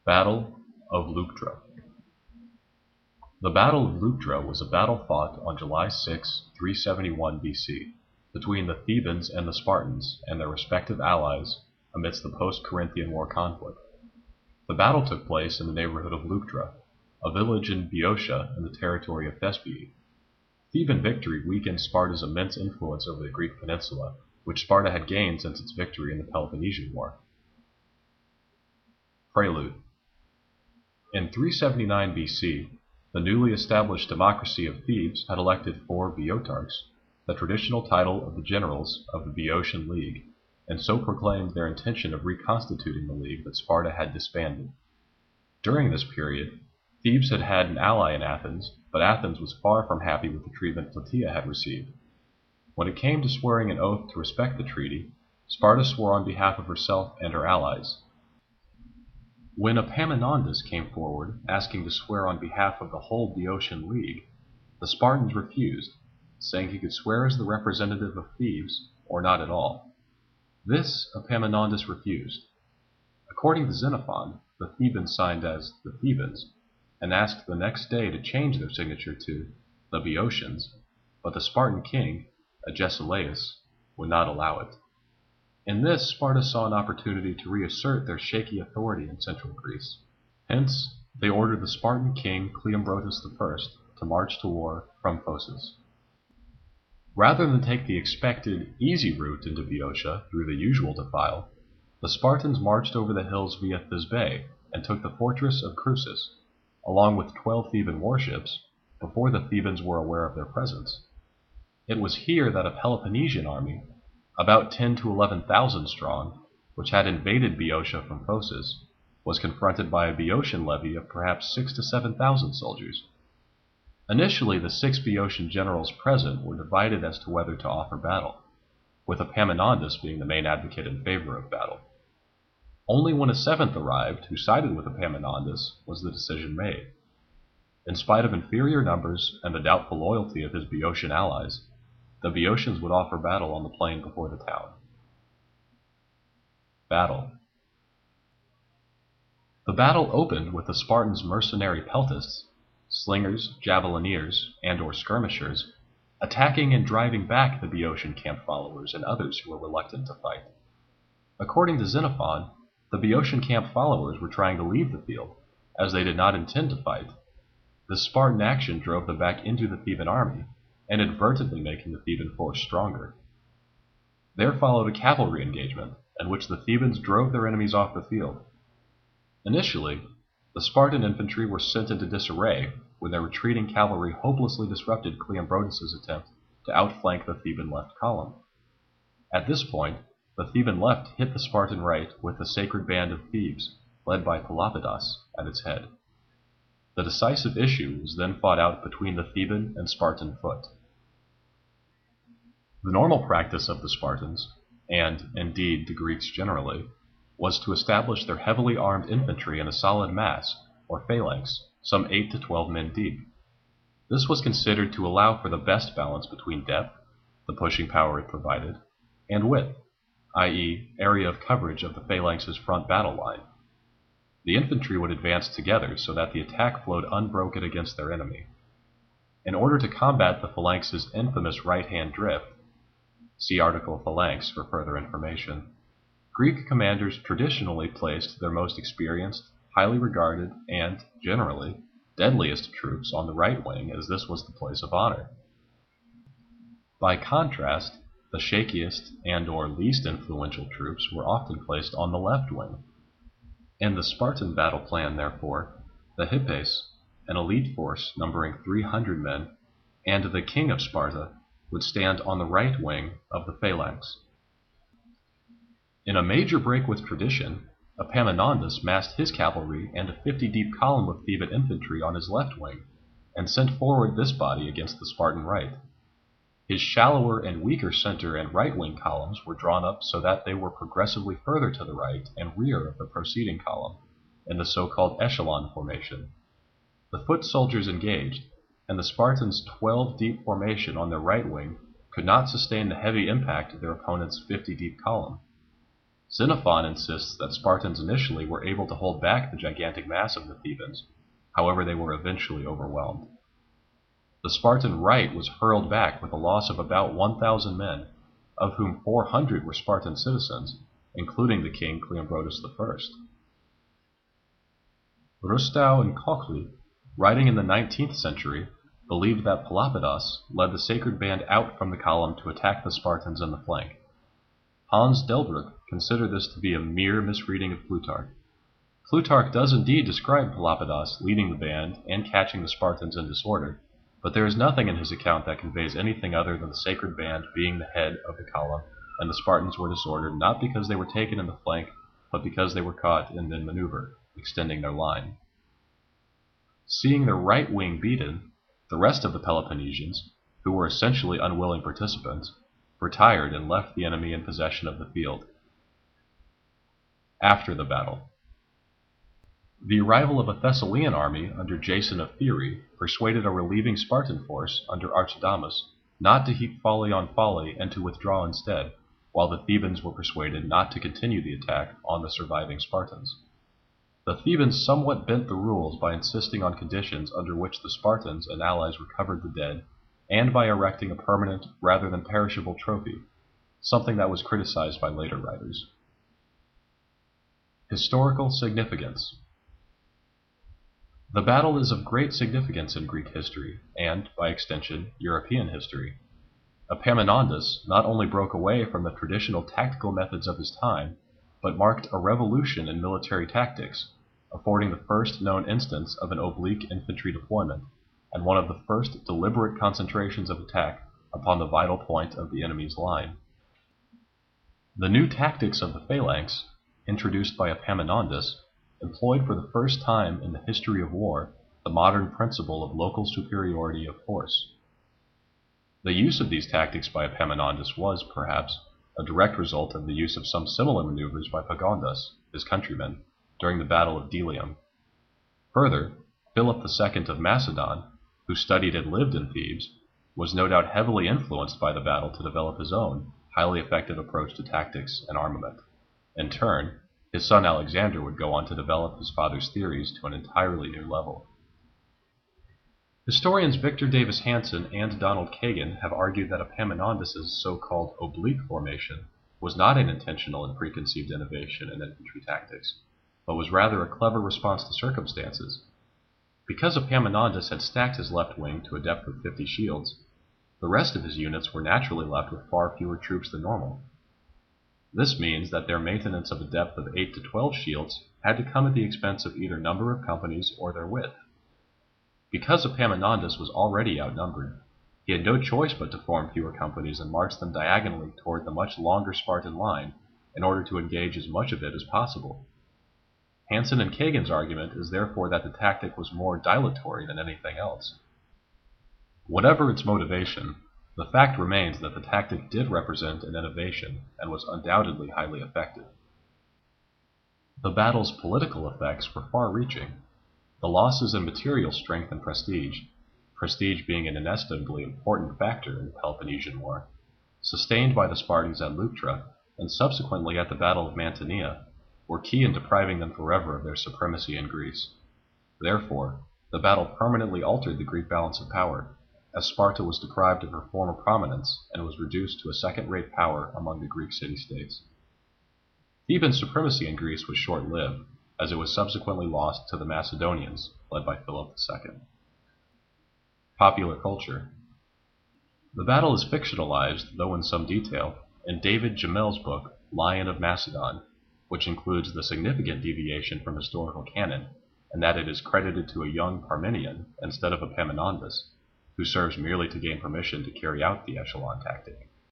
Battle of Leuctra. The Battle of Leuctra was a battle fought on July 6, 371 BC, between the Thebans and the Spartans and their respective allies amidst the post-Corinthian War conflict. The battle took place in the neighborhood of Leuctra, a village in Boeotia in the territory of Thespae. Theban victory weakened Sparta's immense influence over the Greek peninsula, which Sparta had gained since its victory in the Peloponnesian War. Prelude. In 379 BC, the newly established democracy of Thebes had elected 4 Boeotarchs, the traditional title of the generals of the Boeotian League, and so proclaimed their intention of reconstituting the league that Sparta had disbanded. During this period, Thebes had had an ally in Athens, but Athens was far from happy with the treatment Plataea had received. When it came to swearing an oath to respect the treaty, Sparta swore on behalf of herself and her allies. When Epaminondas came forward asking to swear on behalf of the whole Boeotian League, the Spartans refused, saying he could swear as the representative of Thebes or not at all. This Epaminondas refused. According to Xenophon, the Thebans signed as the Thebans, and asked the next day to change their signature to the Boeotians, but the Spartan king, Agesilaus, would not allow it. In this, Sparta saw an opportunity to reassert their shaky authority in central Greece. Hence, they ordered the Spartan king Cleombrotus I to march to war from Phocis. Rather than take the expected, easy route into Boeotia through the usual defile, the Spartans marched over the hills via Thisbe and took the fortress of Crusis, along with 12 Theban warships, before the Thebans were aware of their presence. It was here that a Peloponnesian army, about 10 to 11,000 strong, which had invaded Boeotia from Phocis, was confronted by a Boeotian levy of perhaps 6 to 7,000 soldiers. Initially, the 6 Boeotian generals present were divided as to whether to offer battle, with Epaminondas being the main advocate in favor of battle. Only when a 7th arrived, who sided with Epaminondas, was the decision made. In spite of inferior numbers and the doubtful loyalty of his Boeotian allies, the Boeotians would offer battle on the plain before the town. Battle. The battle opened with the Spartans' mercenary peltasts, slingers, javelineers, and/or skirmishers, attacking and driving back the Boeotian camp followers and others who were reluctant to fight. According to Xenophon, the Boeotian camp followers were trying to leave the field, as they did not intend to fight. This Spartan action drove them back into the Theban army, inadvertently making the Theban force stronger. There followed a cavalry engagement, in which the Thebans drove their enemies off the field. Initially, the Spartan infantry were sent into disarray when their retreating cavalry hopelessly disrupted Cleombrotus' attempt to outflank the Theban left column. At this point, the Theban left hit the Spartan right with the sacred band of Thebes, led by Pelopidas, at its head. The decisive issue was then fought out between the Theban and Spartan foot. The normal practice of the Spartans, and indeed the Greeks generally, was to establish their heavily armed infantry in a solid mass, or phalanx, some 8 to 12 men deep. This was considered to allow for the best balance between depth, the pushing power it provided, and width, i.e., area of coverage of the phalanx's front battle line. The infantry would advance together so that the attack flowed unbroken against their enemy. In order to combat the phalanx's infamous right-hand drift, see article Phalanx for further information, Greek commanders traditionally placed their most experienced, highly regarded, and, generally, deadliest troops on the right wing, as this was the place of honor. By contrast, the shakiest and/or least influential troops were often placed on the left wing. In the Spartan battle plan, therefore, the Hippes, an elite force numbering 300 men, and the king of Sparta would stand on the right wing of the phalanx. In a major break with tradition, Epaminondas massed his cavalry and a 50-deep column of Theban infantry on his left wing, and sent forward this body against the Spartan right. His shallower and weaker center and right-wing columns were drawn up so that they were progressively further to the right and rear of the proceeding column, in the so-called echelon formation. The foot soldiers engaged, and the Spartans' 12-deep formation on their right wing could not sustain the heavy impact of their opponent's 50-deep column. Xenophon insists that Spartans initially were able to hold back the gigantic mass of the Thebans, however they were eventually overwhelmed. The Spartan right was hurled back with a loss of about 1,000 men, of whom 400 were Spartan citizens, including the king Cleombrotus I. Rustau and Cochlea, writing in the 19th century, believed that Pelopidas led the sacred band out from the column to attack the Spartans in the flank. Hans Delbrück considered this to be a mere misreading of Plutarch. Plutarch does indeed describe Pelopidas leading the band and catching the Spartans in disorder, but there is nothing in his account that conveys anything other than the sacred band being the head of the column, and the Spartans were disordered not because they were taken in the flank, but because they were caught in mid-maneuver, extending their line. Seeing their right wing beaten, the rest of the Peloponnesians, who were essentially unwilling participants, retired and left the enemy in possession of the field. After the battle, the arrival of a Thessalian army under Jason of Therai persuaded a relieving Spartan force under Archidamus not to heap folly on folly and to withdraw instead, while the Thebans were persuaded not to continue the attack on the surviving Spartans. The Thebans somewhat bent the rules by insisting on conditions under which the Spartans and allies recovered the dead, and by erecting a permanent rather than perishable trophy, something that was criticized by later writers. Historical significance. The battle is of great significance in Greek history, and, by extension, European history. Epaminondas not only broke away from the traditional tactical methods of his time, but marked a revolution in military tactics, affording the first known instance of an oblique infantry deployment, and one of the first deliberate concentrations of attack upon the vital point of the enemy's line. The new tactics of the phalanx, introduced by Epaminondas, employed for the first time in the history of war the modern principle of local superiority of force. The use of these tactics by Epaminondas was, perhaps, a direct result of the use of some similar maneuvers by Pagondas, his countryman, during the Battle of Delium. Further, Philip II of Macedon, who studied and lived in Thebes, was no doubt heavily influenced by the battle to develop his own highly effective approach to tactics and armament. In turn, his son Alexander would go on to develop his father's theories to an entirely new level. Historians Victor Davis Hanson and Donald Kagan have argued that Epaminondas' so-called oblique formation was not an intentional and preconceived innovation in infantry tactics, but was rather a clever response to circumstances. Because Epaminondas had stacked his left wing to a depth of 50 shields, the rest of his units were naturally left with far fewer troops than normal. This means that their maintenance of a depth of 8 to 12 shields had to come at the expense of either number of companies or their width. Because Epaminondas was already outnumbered, he had no choice but to form fewer companies and march them diagonally toward the much longer Spartan line in order to engage as much of it as possible. Hanson and Kagan's argument is therefore that the tactic was more dilatory than anything else. Whatever its motivation, the fact remains that the tactic did represent an innovation and was undoubtedly highly effective. The battle's political effects were far-reaching. The losses in material strength and prestige being an inestimably important factor in the Peloponnesian War, sustained by the Spartans at Leuctra and subsequently at the Battle of Mantinea, were key in depriving them forever of their supremacy in Greece. Therefore, the battle permanently altered the Greek balance of power, as Sparta was deprived of her former prominence and was reduced to a second-rate power among the Greek city-states. Theban supremacy in Greece was short-lived, as it was subsequently lost to the Macedonians, led by Philip II. Popular culture. The battle is fictionalized, though in some detail, in David Gemel's book, Lion of Macedon, which includes the significant deviation from historical canon, and that it is credited to a young Parmenion instead of Epaminondas, who serves merely to gain permission to carry out the echelon tactic.